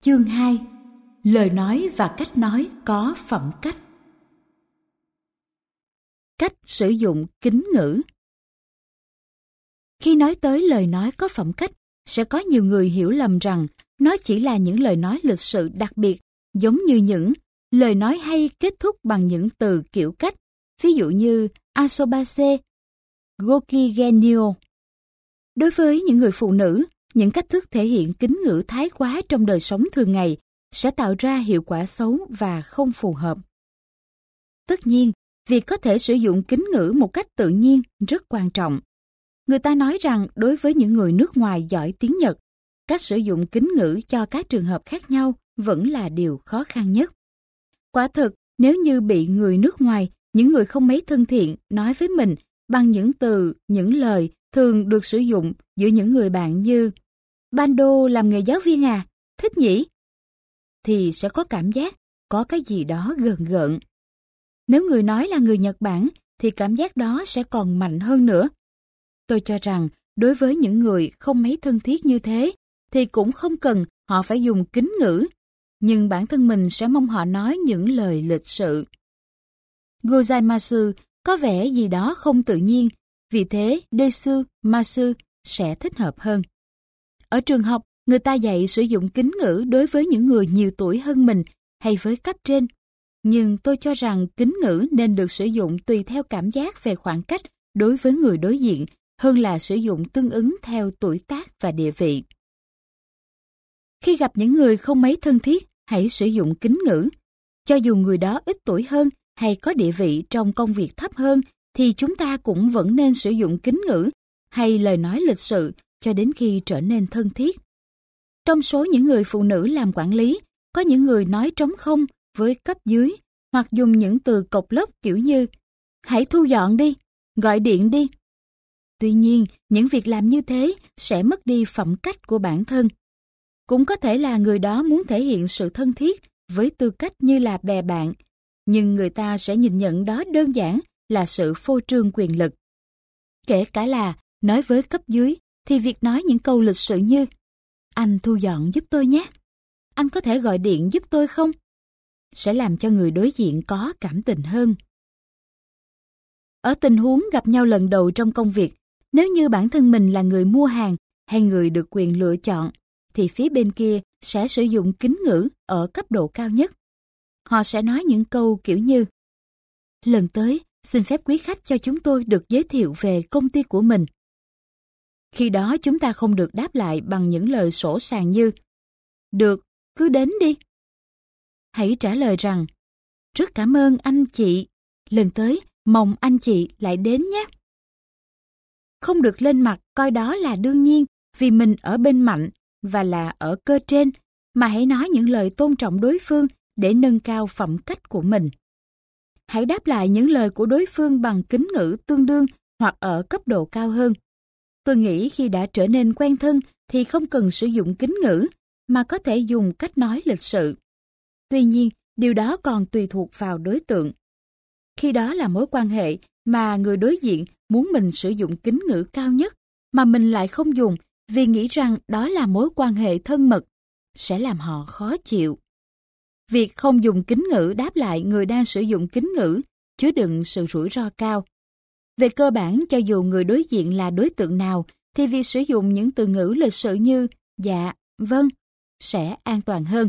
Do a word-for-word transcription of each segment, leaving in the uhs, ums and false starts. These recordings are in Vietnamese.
Chương hai. Lời nói và cách nói có phẩm cách. Cách sử dụng kính ngữ. Khi nói tới lời nói có phẩm cách, sẽ có nhiều người hiểu lầm rằng nó chỉ là những lời nói lịch sự đặc biệt, giống như những lời nói hay kết thúc bằng những từ kiểu cách, ví dụ như asobase, gokigenyo. Đối với những người phụ nữ, những cách thức thể hiện kính ngữ thái quá trong đời sống thường ngày sẽ tạo ra hiệu quả xấu và không phù hợp. Tất nhiên, việc có thể sử dụng kính ngữ một cách tự nhiên rất quan trọng. Người ta nói rằng đối với những người nước ngoài giỏi tiếng Nhật, cách sử dụng kính ngữ cho các trường hợp khác nhau vẫn là điều khó khăn nhất. Quả thực, nếu như bị người nước ngoài, những người không mấy thân thiện nói với mình bằng những từ, những lời thường được sử dụng giữa những người bạn như "Bando làm nghề giáo viên à? Thích nhỉ?" thì sẽ có cảm giác có cái gì đó gờn gợn. Nếu người nói là người Nhật Bản thì cảm giác đó sẽ còn mạnh hơn nữa. Tôi cho rằng đối với những người không mấy thân thiết như thế thì cũng không cần họ phải dùng kính ngữ, nhưng bản thân mình sẽ mong họ nói những lời lịch sự. Gozaimasu có vẻ gì đó không tự nhiên, vì thế desu, masu sẽ thích hợp hơn. Ở trường học, người ta dạy sử dụng kính ngữ đối với những người nhiều tuổi hơn mình hay với cấp trên. Nhưng tôi cho rằng kính ngữ nên được sử dụng tùy theo cảm giác về khoảng cách đối với người đối diện, hơn là sử dụng tương ứng theo tuổi tác và địa vị. Khi gặp những người không mấy thân thiết, hãy sử dụng kính ngữ. Cho dù người đó ít tuổi hơn hay có địa vị trong công việc thấp hơn, thì chúng ta cũng vẫn nên sử dụng kính ngữ hay lời nói lịch sự cho đến khi trở nên thân thiết. Trong số những người phụ nữ làm quản lý, có những người nói trống không với cấp dưới hoặc dùng những từ cộc lốc kiểu như "Hãy thu dọn đi", "Gọi điện đi". Tuy nhiên, những việc làm như thế sẽ mất đi phẩm cách của bản thân. Cũng có thể là người đó muốn thể hiện sự thân thiết với tư cách như là bè bạn, nhưng người ta sẽ nhìn nhận đó đơn giản là sự phô trương quyền lực. Kể cả là nói với cấp dưới thì việc nói những câu lịch sự như "Anh thu dọn giúp tôi nhé", "Anh có thể gọi điện giúp tôi không?" sẽ làm cho người đối diện có cảm tình hơn. Ở tình huống gặp nhau lần đầu trong công việc, nếu như bản thân mình là người mua hàng hay người được quyền lựa chọn, thì phía bên kia sẽ sử dụng kính ngữ ở cấp độ cao nhất. Họ sẽ nói những câu kiểu như "Lần tới, xin phép quý khách cho chúng tôi được giới thiệu về công ty của mình." Khi đó chúng ta không được đáp lại bằng những lời sỗ sàng như "Được, cứ đến đi." Hãy trả lời rằng "Rất cảm ơn anh chị, lần tới mong anh chị lại đến nhé." Không được lên mặt coi đó là đương nhiên vì mình ở bên mạnh và là ở cơ trên, mà hãy nói những lời tôn trọng đối phương để nâng cao phẩm cách của mình. Hãy đáp lại những lời của đối phương bằng kính ngữ tương đương hoặc ở cấp độ cao hơn. Tôi nghĩ khi đã trở nên quen thân thì không cần sử dụng kính ngữ, mà có thể dùng cách nói lịch sự. Tuy nhiên, điều đó còn tùy thuộc vào đối tượng. Khi đó là mối quan hệ mà người đối diện muốn mình sử dụng kính ngữ cao nhất, mà mình lại không dùng vì nghĩ rằng đó là mối quan hệ thân mật, sẽ làm họ khó chịu. Việc không dùng kính ngữ đáp lại người đang sử dụng kính ngữ chứa đựng sự rủi ro cao. Về cơ bản, cho dù người đối diện là đối tượng nào, thì việc sử dụng những từ ngữ lịch sự như "dạ", "vâng" sẽ an toàn hơn.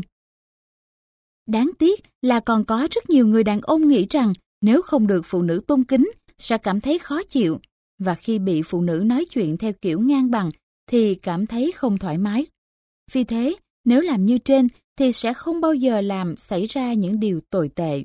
Đáng tiếc là còn có rất nhiều người đàn ông nghĩ rằng nếu không được phụ nữ tôn kính sẽ cảm thấy khó chịu, và khi bị phụ nữ nói chuyện theo kiểu ngang bằng thì cảm thấy không thoải mái. Vì thế, nếu làm như trên thì sẽ không bao giờ làm xảy ra những điều tồi tệ.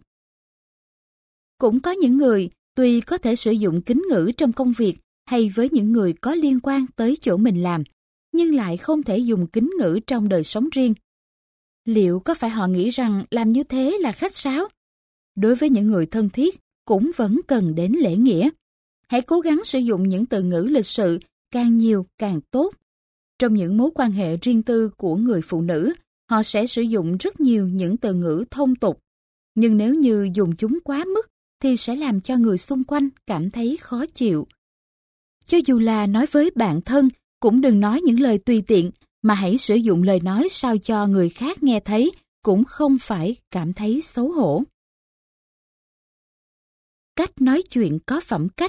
Cũng có những người tuy có thể sử dụng kính ngữ trong công việc hay với những người có liên quan tới chỗ mình làm, nhưng lại không thể dùng kính ngữ trong đời sống riêng. Liệu có phải họ nghĩ rằng làm như thế là khách sáo? Đối với những người thân thiết, cũng vẫn cần đến lễ nghĩa. Hãy cố gắng sử dụng những từ ngữ lịch sự, càng nhiều càng tốt. Trong những mối quan hệ riêng tư của người phụ nữ, họ sẽ sử dụng rất nhiều những từ ngữ thông tục. Nhưng nếu như dùng chúng quá mức, thì sẽ làm cho người xung quanh cảm thấy khó chịu. Cho dù là nói với bạn thân, cũng đừng nói những lời tùy tiện, mà hãy sử dụng lời nói sao cho người khác nghe thấy cũng không phải cảm thấy xấu hổ. Cách nói chuyện có phẩm cách.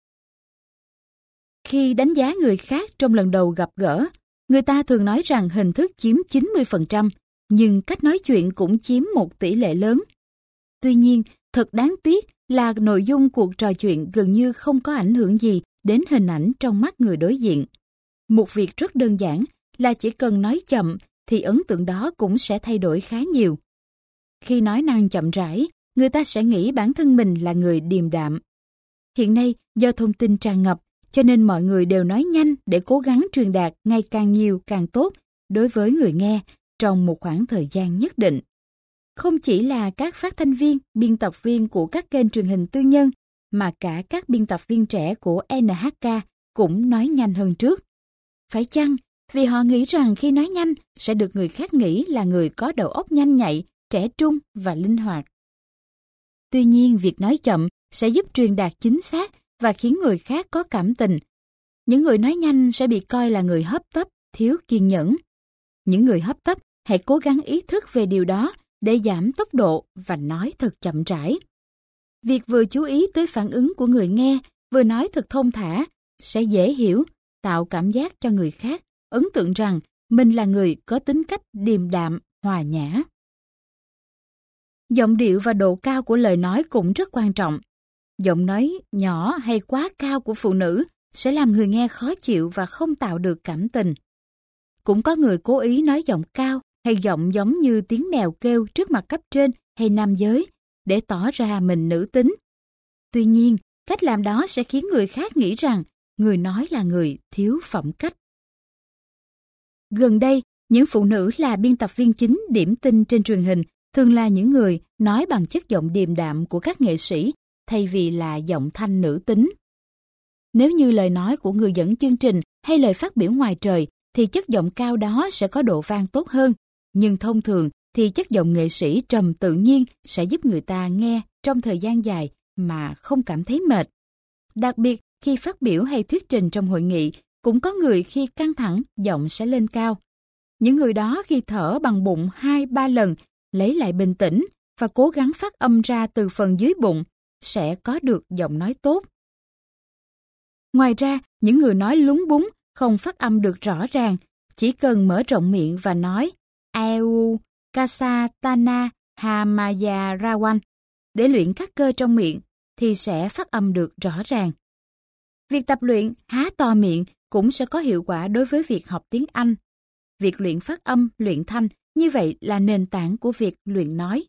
Khi đánh giá người khác trong lần đầu gặp gỡ, người ta thường nói rằng hình thức chiếm chín mươi phần trăm, nhưng cách nói chuyện cũng chiếm một tỷ lệ lớn. Tuy nhiên, thật đáng tiếc là nội dung cuộc trò chuyện gần như không có ảnh hưởng gì đến hình ảnh trong mắt người đối diện. Một việc rất đơn giản là chỉ cần nói chậm thì ấn tượng đó cũng sẽ thay đổi khá nhiều. Khi nói năng chậm rãi, người ta sẽ nghĩ bản thân mình là người điềm đạm. Hiện nay, do thông tin tràn ngập, cho nên mọi người đều nói nhanh để cố gắng truyền đạt ngày càng nhiều càng tốt đối với người nghe trong một khoảng thời gian nhất định. Không chỉ là các phát thanh viên, biên tập viên của các kênh truyền hình tư nhân, mà cả các biên tập viên trẻ của en hát ca cũng nói nhanh hơn trước. Phải chăng vì họ nghĩ rằng khi nói nhanh sẽ được người khác nghĩ là người có đầu óc nhanh nhạy, trẻ trung và linh hoạt? Tuy nhiên, việc nói chậm sẽ giúp truyền đạt chính xác và khiến người khác có cảm tình. Những người nói nhanh sẽ bị coi là người hấp tấp, thiếu kiên nhẫn. Những người hấp tấp hãy cố gắng ý thức về điều đó để giảm tốc độ và nói thật chậm rãi. Việc vừa chú ý tới phản ứng của người nghe, vừa nói thật thông thả, sẽ dễ hiểu, tạo cảm giác cho người khác ấn tượng rằng mình là người có tính cách điềm đạm, hòa nhã. Giọng điệu và độ cao của lời nói cũng rất quan trọng. Giọng nói nhỏ hay quá cao của phụ nữ sẽ làm người nghe khó chịu và không tạo được cảm tình. Cũng có người cố ý nói giọng cao hay giọng giống như tiếng mèo kêu trước mặt cấp trên hay nam giới để tỏ ra mình nữ tính. Tuy nhiên, cách làm đó sẽ khiến người khác nghĩ rằng người nói là người thiếu phẩm cách. Gần đây, những phụ nữ là biên tập viên chính điểm tin trên truyền hình thường là những người nói bằng chất giọng điềm đạm của các nghệ sĩ thay vì là giọng thanh nữ tính. Nếu như lời nói của người dẫn chương trình hay lời phát biểu ngoài trời thì chất giọng cao đó sẽ có độ vang tốt hơn, nhưng thông thường thì chất giọng nghệ sĩ trầm tự nhiên sẽ giúp người ta nghe trong thời gian dài mà không cảm thấy mệt. Đặc biệt khi phát biểu hay thuyết trình trong hội nghị, cũng có người khi căng thẳng giọng sẽ lên cao. Những người đó khi thở bằng bụng hai ba lần, lấy lại bình tĩnh và cố gắng phát âm ra từ phần dưới bụng sẽ có được giọng nói tốt. Ngoài ra, những người nói lúng búng, không phát âm được rõ ràng, chỉ cần mở rộng miệng và nói Eu, Kasatana, Hamaya Rawan để luyện các cơ trong miệng thì sẽ phát âm được rõ ràng. Việc tập luyện há to miệng cũng sẽ có hiệu quả đối với việc học tiếng Anh. Việc luyện phát âm, luyện thanh như vậy là nền tảng của việc luyện nói.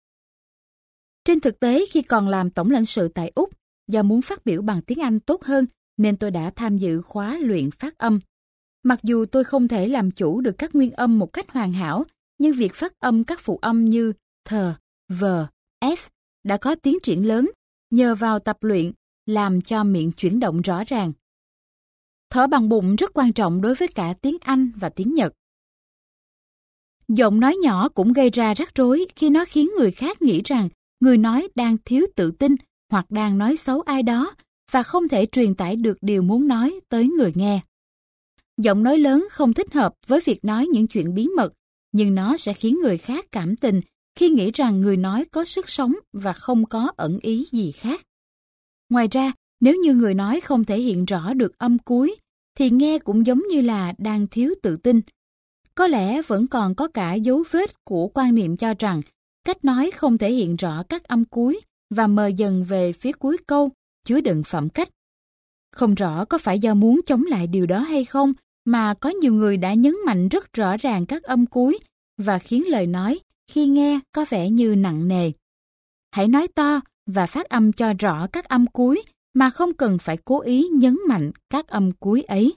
Trên thực tế, khi còn làm tổng lãnh sự tại Úc, do muốn phát biểu bằng tiếng Anh tốt hơn nên tôi đã tham dự khóa luyện phát âm. Mặc dù tôi không thể làm chủ được các nguyên âm một cách hoàn hảo, nhưng việc phát âm các phụ âm như th, v, f đã có tiến triển lớn nhờ vào tập luyện làm cho miệng chuyển động rõ ràng. Thở bằng bụng rất quan trọng đối với cả tiếng Anh và tiếng Nhật. Giọng nói nhỏ cũng gây ra rắc rối khi nó khiến người khác nghĩ rằng người nói đang thiếu tự tin hoặc đang nói xấu ai đó và không thể truyền tải được điều muốn nói tới người nghe. Giọng nói lớn không thích hợp với việc nói những chuyện bí mật, nhưng nó sẽ khiến người khác cảm tình khi nghĩ rằng người nói có sức sống và không có ẩn ý gì khác. Ngoài ra, nếu như người nói không thể hiện rõ được âm cuối, thì nghe cũng giống như là đang thiếu tự tin. Có lẽ vẫn còn có cả dấu vết của quan niệm cho rằng cách nói không thể hiện rõ các âm cuối và mờ dần về phía cuối câu, chứa đựng phẩm cách. Không rõ có phải do muốn chống lại điều đó hay không, mà có nhiều người đã nhấn mạnh rất rõ ràng các âm cuối và khiến lời nói khi nghe có vẻ như nặng nề. Hãy nói to và phát âm cho rõ các âm cuối mà không cần phải cố ý nhấn mạnh các âm cuối ấy.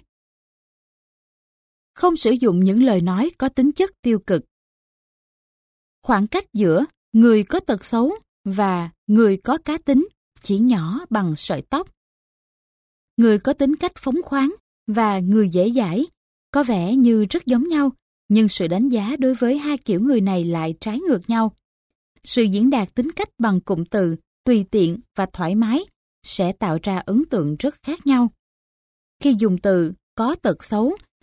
Không sử dụng những lời nói có tính chất tiêu cực. Khoảng cách giữa người có tật xấu và người có cá tính chỉ nhỏ bằng sợi tóc. Người có tính cách phóng khoáng và người dễ dãi có vẻ như rất giống nhau, nhưng sự đánh giá đối với hai kiểu người này lại trái ngược nhau. Sự diễn đạt tính cách bằng cụm từ, tùy tiện và thoải mái sẽ tạo ra ấn tượng rất khác nhau. Khi dùng từ có tật xấu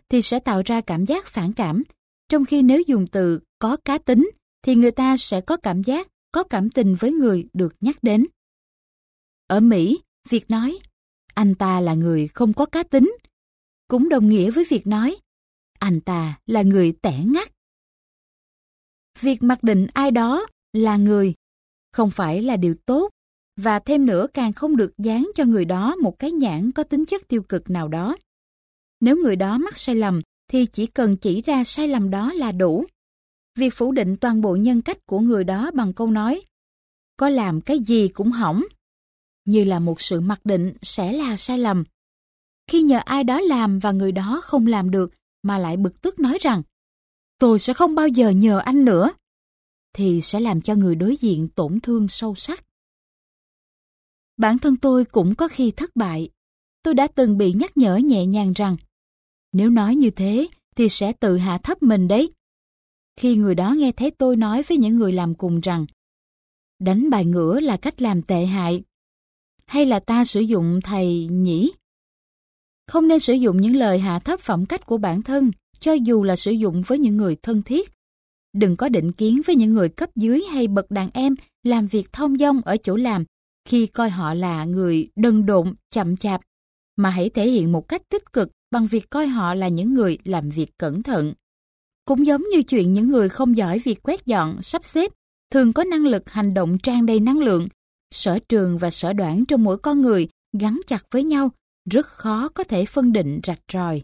thì sẽ tạo ra cảm giác phản cảm, trong khi nếu dùng từ có cá tính thì người ta sẽ có cảm giác có cảm tình với người được nhắc đến. Ở Mỹ, việc nói anh ta là người không có cá tính cũng đồng nghĩa với việc nói anh ta là người tẻ ngắt. Việc mặc định ai đó là người không phải là điều tốt, và thêm nữa càng không được dán cho người đó một cái nhãn có tính chất tiêu cực nào đó. Nếu người đó mắc sai lầm thì chỉ cần chỉ ra sai lầm đó là đủ. Việc phủ định toàn bộ nhân cách của người đó bằng câu nói có làm cái gì cũng hỏng, như là một sự mặc định sẽ là sai lầm. Khi nhờ ai đó làm và người đó không làm được mà lại bực tức nói rằng tôi sẽ không bao giờ nhờ anh nữa, thì sẽ làm cho người đối diện tổn thương sâu sắc. Bản thân tôi cũng có khi thất bại. Tôi đã từng bị nhắc nhở nhẹ nhàng rằng nếu nói như thế thì sẽ tự hạ thấp mình đấy. Khi người đó nghe thấy tôi nói với những người làm cùng rằng đánh bài ngửa là cách làm tệ hại, hay là ta sử dụng thầy nhỉ? Không nên sử dụng những lời hạ thấp phẩm cách của bản thân, cho dù là sử dụng với những người thân thiết. Đừng có định kiến với những người cấp dưới hay bậc đàn em làm việc thong dong ở chỗ làm khi coi họ là người đần độn, chậm chạp, mà hãy thể hiện một cách tích cực bằng việc coi họ là những người làm việc cẩn thận. Cũng giống như chuyện những người không giỏi việc quét dọn, sắp xếp, thường có năng lực hành động tràn đầy năng lượng. Sở trường và sở đoản trong mỗi con người gắn chặt với nhau, rất khó có thể phân định rạch ròi.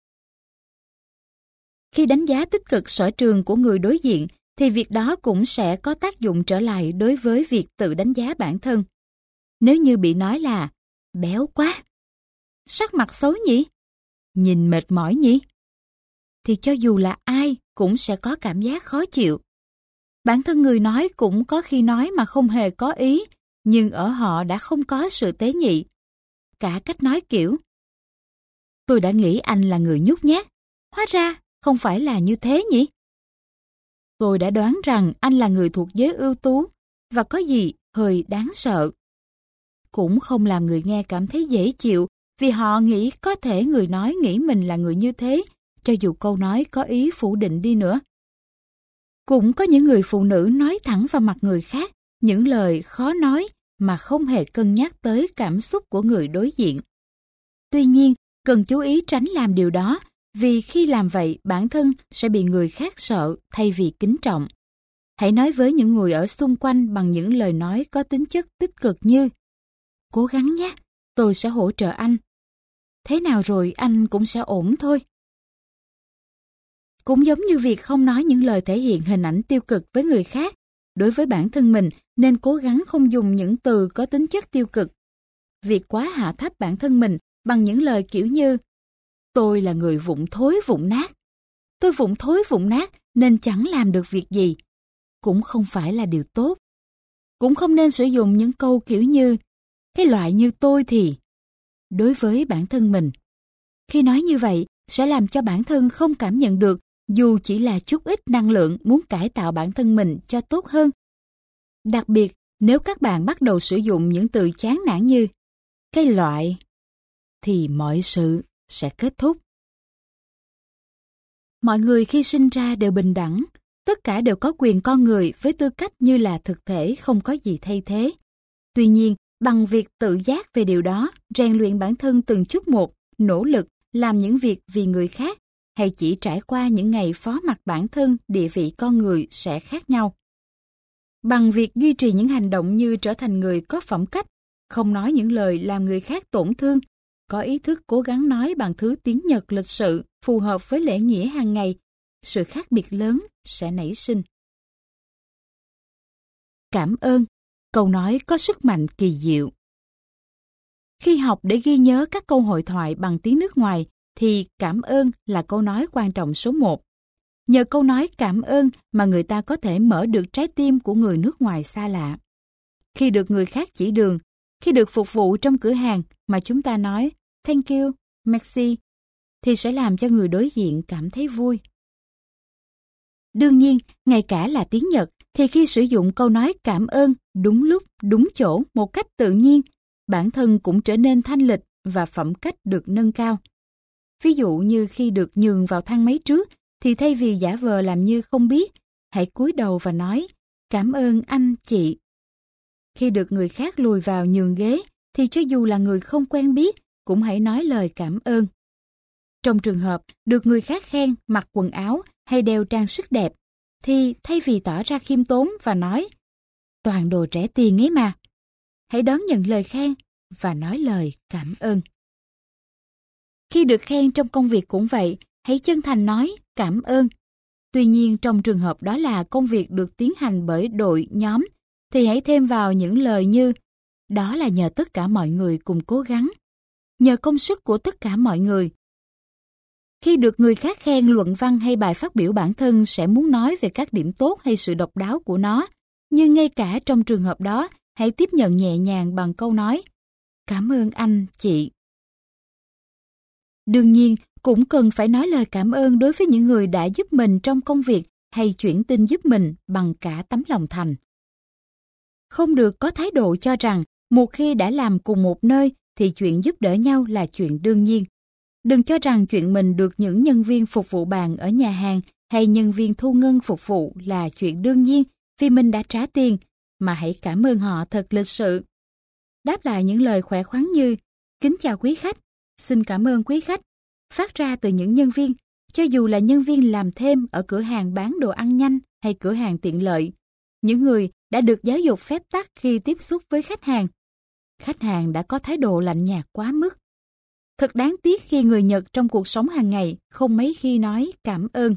Khi đánh giá tích cực sở trường của người đối diện, thì việc đó cũng sẽ có tác dụng trở lại đối với việc tự đánh giá bản thân. Nếu như bị nói là béo quá, sắc mặt xấu nhỉ, nhìn mệt mỏi nhỉ, thì cho dù là ai cũng sẽ có cảm giác khó chịu. Bản thân người nói cũng có khi nói mà không hề có ý, nhưng ở họ đã không có sự tế nhị. Cả cách nói kiểu tôi đã nghĩ anh là người nhút nhát, hóa ra không phải là như thế nhỉ. Tôi đã đoán rằng anh là người thuộc giới ưu tú và có gì hơi đáng sợ. Cũng không làm người nghe cảm thấy dễ chịu, vì họ nghĩ có thể người nói nghĩ mình là người như thế, cho dù câu nói có ý phủ định đi nữa. Cũng có những người phụ nữ nói thẳng vào mặt người khác những lời khó nói mà không hề cân nhắc tới cảm xúc của người đối diện. Tuy nhiên, cần chú ý tránh làm điều đó, vì khi làm vậy bản thân sẽ bị người khác sợ thay vì kính trọng. Hãy nói với những người ở xung quanh bằng những lời nói có tính chất tích cực như cố gắng nhé, tôi sẽ hỗ trợ anh. Thế nào rồi anh cũng sẽ ổn thôi. Cũng giống như việc không nói những lời thể hiện hình ảnh tiêu cực với người khác, đối với bản thân mình nên cố gắng không dùng những từ có tính chất tiêu cực. Việc quá hạ thấp bản thân mình bằng những lời kiểu như tôi là người vụng thối vụng nát, tôi vụng thối vụng nát nên chẳng làm được việc gì, cũng không phải là điều tốt. Cũng không nên sử dụng những câu kiểu như cái loại như tôi thì đối với bản thân mình. Khi nói như vậy sẽ làm cho bản thân không cảm nhận được dù chỉ là chút ít năng lượng muốn cải tạo bản thân mình cho tốt hơn. Đặc biệt nếu các bạn bắt đầu sử dụng những từ chán nản như cái loại thì mọi sự sẽ kết thúc. Mọi người khi sinh ra đều bình đẳng, tất cả đều có quyền con người với tư cách như là thực thể không có gì thay thế. Tuy nhiên, bằng việc tự giác về điều đó, rèn luyện bản thân từng chút một, nỗ lực làm những việc vì người khác, hay chỉ trải qua những ngày phó mặc bản thân, địa vị con người sẽ khác nhau. Bằng việc duy trì những hành động như trở thành người có phẩm cách, không nói những lời làm người khác tổn thương, có ý thức cố gắng nói bằng thứ tiếng Nhật lịch sự phù hợp với lễ nghĩa hàng ngày, sự khác biệt lớn sẽ nảy sinh. Cảm ơn, câu nói có sức mạnh kỳ diệu. Khi học để ghi nhớ các câu hội thoại bằng tiếng nước ngoài, thì cảm ơn là câu nói quan trọng số một. Nhờ câu nói cảm ơn mà người ta có thể mở được trái tim của người nước ngoài xa lạ. Khi được người khác chỉ đường, khi được phục vụ trong cửa hàng mà chúng ta nói thank you, merci, thì sẽ làm cho người đối diện cảm thấy vui. Đương nhiên, ngay cả là tiếng Nhật, thì khi sử dụng câu nói cảm ơn đúng lúc, đúng chỗ, một cách tự nhiên, bản thân cũng trở nên thanh lịch và phẩm cách được nâng cao. Ví dụ như khi được nhường vào thang máy trước, thì thay vì giả vờ làm như không biết, hãy cúi đầu và nói, cảm ơn anh, chị. Khi được người khác lùi vào nhường ghế, thì cho dù là người không quen biết, cũng hãy nói lời cảm ơn. Trong trường hợp được người khác khen mặc quần áo hay đeo trang sức đẹp, thì thay vì tỏ ra khiêm tốn và nói, toàn đồ rẻ tiền ấy mà, hãy đón nhận lời khen và nói lời cảm ơn. Khi được khen trong công việc cũng vậy, hãy chân thành nói cảm ơn. Tuy nhiên trong trường hợp đó là công việc được tiến hành bởi đội nhóm, thì hãy thêm vào những lời như, đó là nhờ tất cả mọi người cùng cố gắng, nhờ công sức của tất cả mọi người. Khi được người khác khen luận văn hay bài phát biểu, bản thân sẽ muốn nói về các điểm tốt hay sự độc đáo của nó, nhưng ngay cả trong trường hợp đó, hãy tiếp nhận nhẹ nhàng bằng câu nói, cảm ơn anh, chị. Đương nhiên, cũng cần phải nói lời cảm ơn đối với những người đã giúp mình trong công việc hay chuyển tin giúp mình bằng cả tấm lòng thành. Không được có thái độ cho rằng một khi đã làm cùng một nơi thì chuyện giúp đỡ nhau là chuyện đương nhiên. Đừng cho rằng chuyện mình được những nhân viên phục vụ bàn ở nhà hàng hay nhân viên thu ngân phục vụ là chuyện đương nhiên vì mình đã trả tiền, mà hãy cảm ơn họ thật lịch sự. Đáp lại những lời khỏe khoắn như kính chào quý khách, xin cảm ơn quý khách, phát ra từ những nhân viên, cho dù là nhân viên làm thêm ở cửa hàng bán đồ ăn nhanh hay cửa hàng tiện lợi, những người đã được giáo dục phép tắc khi tiếp xúc với khách hàng. Khách hàng đã có thái độ lạnh nhạt quá mức. Thật đáng tiếc khi người Nhật trong cuộc sống hàng ngày không mấy khi nói cảm ơn.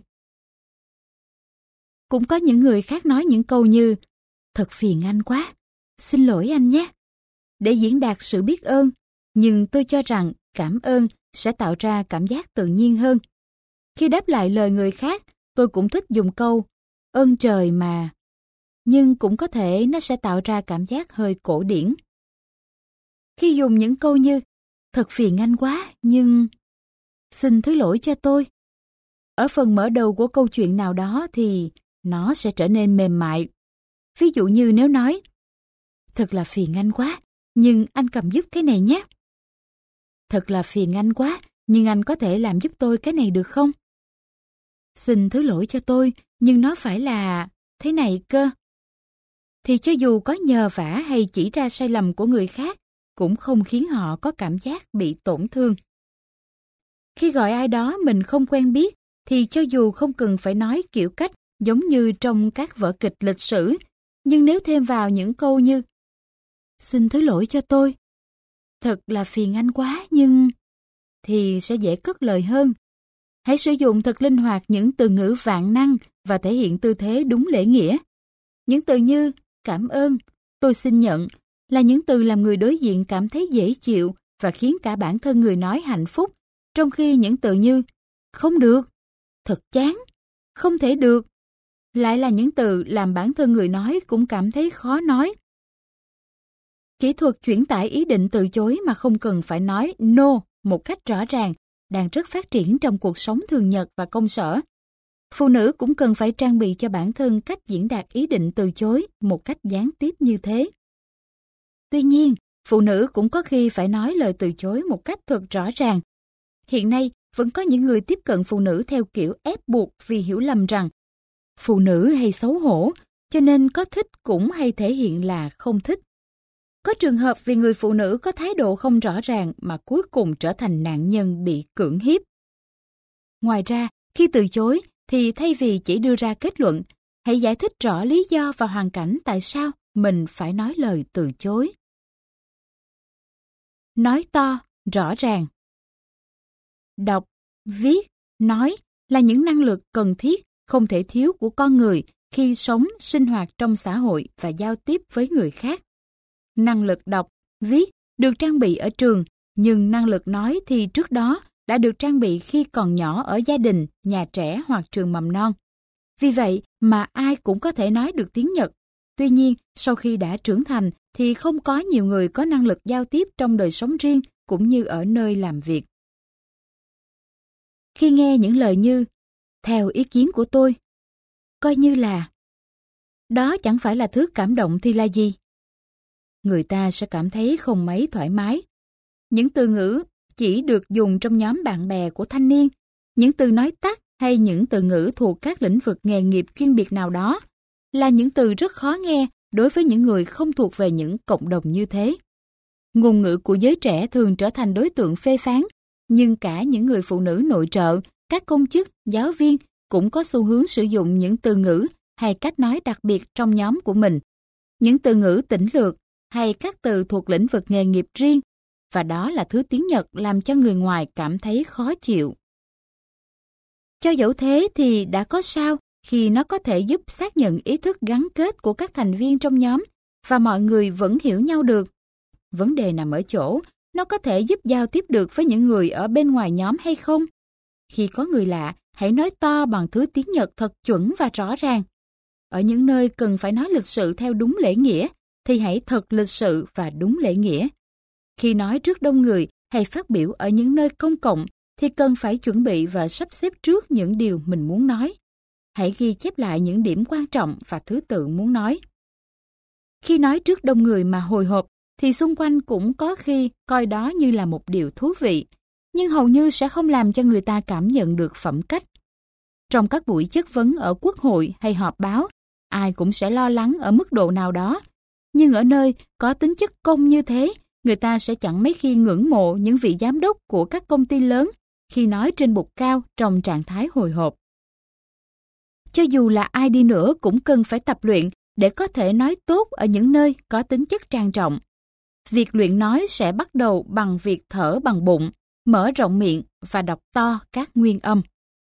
Cũng có những người khác nói những câu như thật phiền anh quá, xin lỗi anh nhé, để diễn đạt sự biết ơn, nhưng tôi cho rằng cảm ơn sẽ tạo ra cảm giác tự nhiên hơn. Khi đáp lại lời người khác, tôi cũng thích dùng câu ơn trời mà, nhưng cũng có thể nó sẽ tạo ra cảm giác hơi cổ điển. Khi dùng những câu như thật phiền anh quá, nhưng xin thứ lỗi cho tôi, ở phần mở đầu của câu chuyện nào đó thì nó sẽ trở nên mềm mại. Ví dụ như nếu nói thật là phiền anh quá, nhưng anh cầm giúp cái này nhé. Thật là phiền anh quá, nhưng anh có thể làm giúp tôi cái này được không? Xin thứ lỗi cho tôi, nhưng nó phải là thế này cơ. Thì cho dù có nhờ vả hay chỉ ra sai lầm của người khác, cũng không khiến họ có cảm giác bị tổn thương. Khi gọi ai đó mình không quen biết, thì cho dù không cần phải nói kiểu cách giống như trong các vở kịch lịch sử, nhưng nếu thêm vào những câu như xin thứ lỗi cho tôi, thật là phiền anh quá nhưng, thì sẽ dễ cất lời hơn. Hãy sử dụng thật linh hoạt những từ ngữ vạn năng và thể hiện tư thế đúng lễ nghĩa. Những từ như cảm ơn, tôi xin nhận là những từ làm người đối diện cảm thấy dễ chịu và khiến cả bản thân người nói hạnh phúc, trong khi những từ như không được, thật chán, không thể được lại là những từ làm bản thân người nói cũng cảm thấy khó nói. Kỹ thuật chuyển tải ý định từ chối mà không cần phải nói no một cách rõ ràng đang rất phát triển trong cuộc sống thường nhật và công sở. Phụ nữ cũng cần phải trang bị cho bản thân cách diễn đạt ý định từ chối một cách gián tiếp như thế. Tuy nhiên, phụ nữ cũng có khi phải nói lời từ chối một cách thật rõ ràng. Hiện nay, vẫn có những người tiếp cận phụ nữ theo kiểu ép buộc vì hiểu lầm rằng phụ nữ hay xấu hổ, cho nên có thích cũng hay thể hiện là không thích. Có trường hợp vì người phụ nữ có thái độ không rõ ràng mà cuối cùng trở thành nạn nhân bị cưỡng hiếp. Ngoài ra, khi từ chối thì thay vì chỉ đưa ra kết luận, hãy giải thích rõ lý do và hoàn cảnh tại sao mình phải nói lời từ chối. Nói to, rõ ràng. Đọc, viết, nói là những năng lực cần thiết, không thể thiếu của con người khi sống, sinh hoạt trong xã hội và giao tiếp với người khác. Năng lực đọc, viết được trang bị ở trường, nhưng năng lực nói thì trước đó đã được trang bị khi còn nhỏ ở gia đình, nhà trẻ hoặc trường mầm non. Vì vậy mà ai cũng có thể nói được tiếng Nhật. Tuy nhiên, sau khi đã trưởng thành thì không có nhiều người có năng lực giao tiếp trong đời sống riêng cũng như ở nơi làm việc. Khi nghe những lời như theo ý kiến của tôi, coi như là đó chẳng phải là thứ cảm động thì là gì? Người ta sẽ cảm thấy không mấy thoải mái. Những từ ngữ chỉ được dùng trong nhóm bạn bè của thanh niên. Những từ nói tắt hay những từ ngữ thuộc các lĩnh vực nghề nghiệp chuyên biệt nào đó là những từ rất khó nghe đối với những người không thuộc về những cộng đồng như thế. Ngôn ngữ của giới trẻ thường trở thành đối tượng phê phán, nhưng cả những người phụ nữ nội trợ, các công chức, giáo viên cũng có xu hướng sử dụng những từ ngữ hay cách nói đặc biệt trong nhóm của mình. Những từ ngữ tĩnh lược hay các từ thuộc lĩnh vực nghề nghiệp riêng, và đó là thứ tiếng Nhật làm cho người ngoài cảm thấy khó chịu. Cho dẫu thế thì đã có sao khi nó có thể giúp xác nhận ý thức gắn kết của các thành viên trong nhóm và mọi người vẫn hiểu nhau được. Vấn đề nằm ở chỗ, nó có thể giúp giao tiếp được với những người ở bên ngoài nhóm hay không? Khi có người lạ, hãy nói to bằng thứ tiếng Nhật thật chuẩn và rõ ràng. Ở những nơi cần phải nói lịch sự theo đúng lễ nghĩa, thì hãy thật lịch sự và đúng lễ nghĩa. Khi nói trước đông người hay phát biểu ở những nơi công cộng, thì cần phải chuẩn bị và sắp xếp trước những điều mình muốn nói. Hãy ghi chép lại những điểm quan trọng và thứ tự muốn nói. Khi nói trước đông người mà hồi hộp, thì xung quanh cũng có khi coi đó như là một điều thú vị, nhưng hầu như sẽ không làm cho người ta cảm nhận được phẩm cách. Trong các buổi chất vấn ở quốc hội hay họp báo, ai cũng sẽ lo lắng ở mức độ nào đó. Nhưng ở nơi có tính chất công như thế, người ta sẽ chẳng mấy khi ngưỡng mộ những vị giám đốc của các công ty lớn khi nói trên bục cao trong trạng thái hồi hộp. Cho dù là ai đi nữa cũng cần phải tập luyện để có thể nói tốt ở những nơi có tính chất trang trọng. Việc luyện nói sẽ bắt đầu bằng việc thở bằng bụng, mở rộng miệng và đọc to các nguyên âm.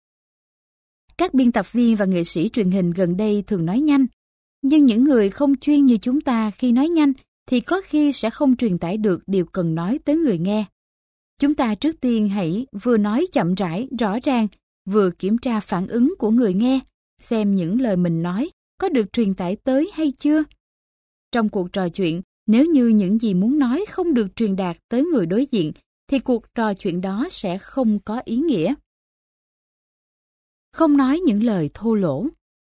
Các biên tập viên và nghệ sĩ truyền hình gần đây thường nói nhanh, nhưng những người không chuyên như chúng ta khi nói nhanh thì có khi sẽ không truyền tải được điều cần nói tới người nghe. Chúng ta trước tiên hãy vừa nói chậm rãi, rõ ràng, vừa kiểm tra phản ứng của người nghe, xem những lời mình nói có được truyền tải tới hay chưa. Trong cuộc trò chuyện, nếu như những gì muốn nói không được truyền đạt tới người đối diện, thì cuộc trò chuyện đó sẽ không có ý nghĩa. Không nói những lời thô lỗ.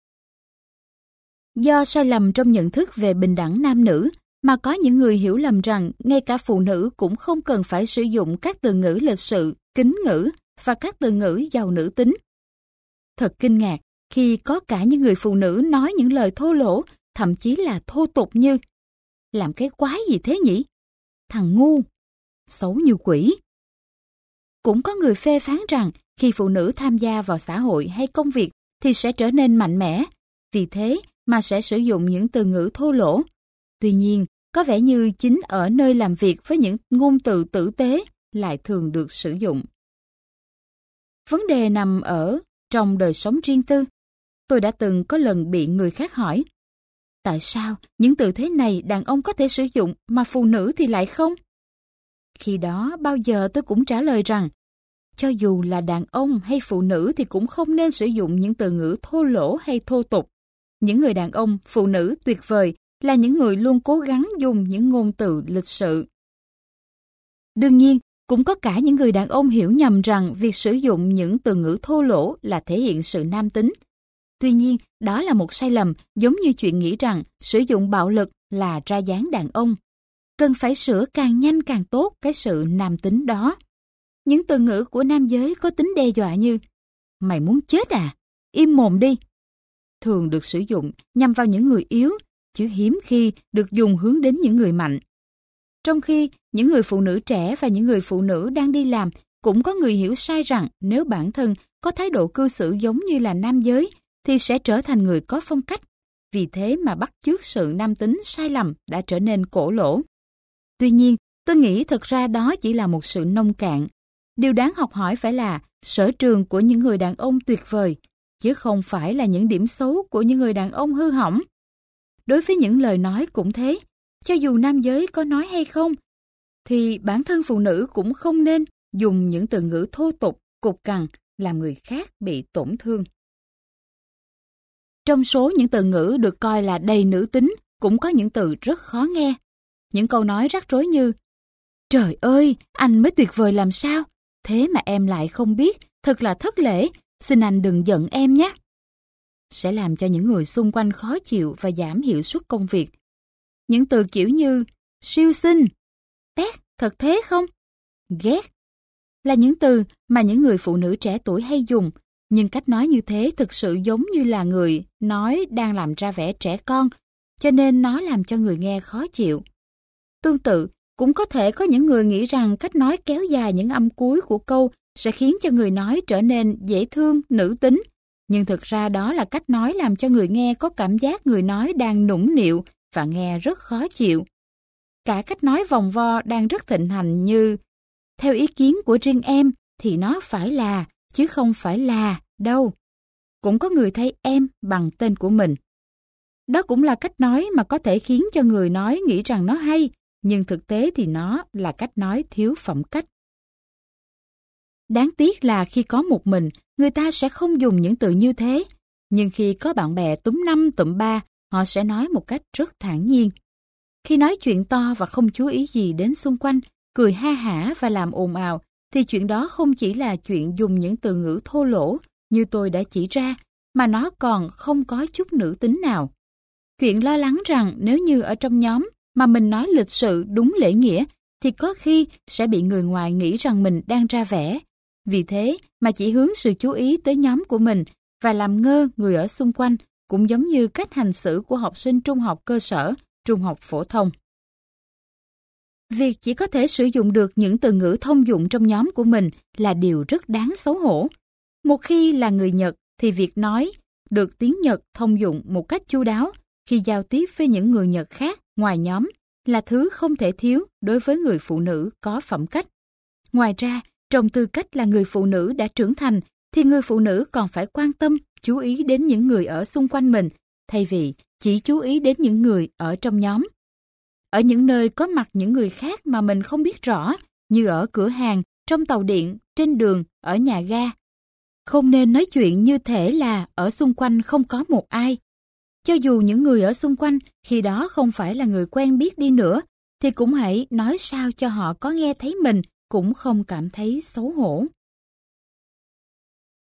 Do sai lầm trong nhận thức về bình đẳng nam nữ, mà có những người hiểu lầm rằng ngay cả phụ nữ cũng không cần phải sử dụng các từ ngữ lịch sự, kính ngữ và các từ ngữ giàu nữ tính. Thật kinh ngạc khi có cả những người phụ nữ nói những lời thô lỗ, thậm chí là thô tục như: làm cái quái gì thế nhỉ? Thằng ngu, xấu như quỷ. Cũng có người phê phán rằng khi phụ nữ tham gia vào xã hội hay công việc thì sẽ trở nên mạnh mẽ, vì thế mà sẽ sử dụng những từ ngữ thô lỗ. Tuy nhiên, có vẻ như chính ở nơi làm việc với những ngôn từ tử tế lại thường được sử dụng. Vấn đề nằm ở trong đời sống riêng tư. Tôi đã từng có lần bị người khác hỏi: tại sao những từ thế này đàn ông có thể sử dụng mà phụ nữ thì lại không? Khi đó bao giờ tôi cũng trả lời rằng cho dù là đàn ông hay phụ nữ thì cũng không nên sử dụng những từ ngữ thô lỗ hay thô tục. Những người đàn ông, phụ nữ tuyệt vời là những người luôn cố gắng dùng những ngôn từ lịch sự. Đương nhiên, cũng có cả những người đàn ông hiểu nhầm rằng việc sử dụng những từ ngữ thô lỗ là thể hiện sự nam tính. Tuy nhiên, đó là một sai lầm, giống như chuyện nghĩ rằng sử dụng bạo lực là ra dáng đàn ông. Cần phải sửa càng nhanh càng tốt cái sự nam tính đó. Những từ ngữ của nam giới có tính đe dọa như: mày muốn chết à? Im mồm đi. Thường được sử dụng nhằm vào những người yếu, chứ hiếm khi được dùng hướng đến những người mạnh. Trong khi những người phụ nữ trẻ và những người phụ nữ đang đi làm cũng có người hiểu sai rằng nếu bản thân có thái độ cư xử giống như là nam giới thì sẽ trở thành người có phong cách. Vì thế mà bắt chước sự nam tính sai lầm đã trở nên cổ lỗ. Tuy nhiên, tôi nghĩ thật ra đó chỉ là một sự nông cạn. Điều đáng học hỏi phải là sở trường của những người đàn ông tuyệt vời, chứ không phải là những điểm xấu của những người đàn ông hư hỏng. Đối với những lời nói cũng thế, cho dù nam giới có nói hay không, thì bản thân phụ nữ cũng không nên dùng những từ ngữ thô tục, cục cằn làm người khác bị tổn thương. Trong số những từ ngữ được coi là đầy nữ tính, cũng có những từ rất khó nghe. Những câu nói rắc rối như: trời ơi, anh mới tuyệt vời làm sao? Thế mà em lại không biết, thật là thất lễ, xin anh đừng giận em nhé. Sẽ làm cho những người xung quanh khó chịu và giảm hiệu suất công việc. Những từ kiểu như siêu xinh, tét, thật thế không? Ghét, là những từ mà những người phụ nữ trẻ tuổi hay dùng, nhưng cách nói như thế thực sự giống như là người nói đang làm ra vẻ trẻ con, cho nên nó làm cho người nghe khó chịu. Tương tự, cũng có thể có những người nghĩ rằng cách nói kéo dài những âm cuối của câu sẽ khiến cho người nói trở nên dễ thương, nữ tính. Nhưng thực ra đó là cách nói làm cho người nghe có cảm giác người nói đang nũng nịu và nghe rất khó chịu. Cả cách nói vòng vo đang rất thịnh hành như theo ý kiến của riêng em thì nó phải là, chứ không phải là đâu. Cũng có người thay em bằng tên của mình. Đó cũng là cách nói mà có thể khiến cho người nói nghĩ rằng nó hay, nhưng thực tế thì nó là cách nói thiếu phẩm cách. Đáng tiếc là khi có một mình, người ta sẽ không dùng những từ như thế, nhưng khi có bạn bè túm năm tụm ba, họ sẽ nói một cách rất thản nhiên. Khi nói chuyện to và không chú ý gì đến xung quanh, cười ha hả và làm ồn ào, thì chuyện đó không chỉ là chuyện dùng những từ ngữ thô lỗ như tôi đã chỉ ra, mà nó còn không có chút nữ tính nào. Chuyện lo lắng rằng nếu như ở trong nhóm mà mình nói lịch sự đúng lễ nghĩa, thì có khi sẽ bị người ngoài nghĩ rằng mình đang ra vẻ. Vì thế mà chỉ hướng sự chú ý tới nhóm của mình và làm ngơ người ở xung quanh, cũng giống như cách hành xử của học sinh trung học cơ sở, trung học phổ thông. Việc chỉ có thể sử dụng được những từ ngữ thông dụng trong nhóm của mình là điều rất đáng xấu hổ. Một khi là người Nhật thì việc nói được tiếng Nhật thông dụng một cách chu đáo khi giao tiếp với những người Nhật khác ngoài nhóm là thứ không thể thiếu đối với người phụ nữ có phẩm cách. Ngoài ra, trong tư cách là người phụ nữ đã trưởng thành thì người phụ nữ còn phải quan tâm, chú ý đến những người ở xung quanh mình, thay vì chỉ chú ý đến những người ở trong nhóm. Ở những nơi có mặt những người khác mà mình không biết rõ, như ở cửa hàng, trong tàu điện, trên đường, ở nhà ga, không nên nói chuyện như thể là ở xung quanh không có một ai. Cho dù những người ở xung quanh khi đó không phải là người quen biết đi nữa, thì cũng hãy nói sao cho họ có nghe thấy mình cũng không cảm thấy xấu hổ.